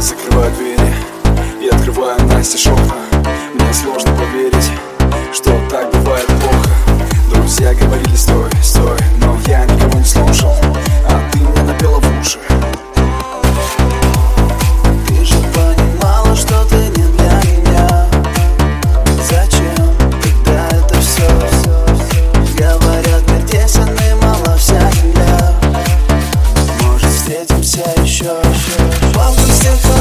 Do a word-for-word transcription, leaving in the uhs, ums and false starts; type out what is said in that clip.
закрываю двери и открываю настежь окна. Мне сложно поверить, что так бывает плохо. Друзья говорили: стой, стой, но я никого не слушал, а ты мне напела в уши. Ты же понимала, что ты не для меня. Зачем тогда это все? Говорят, мир тесен и мало вся земля. Может, встретимся еще? В августе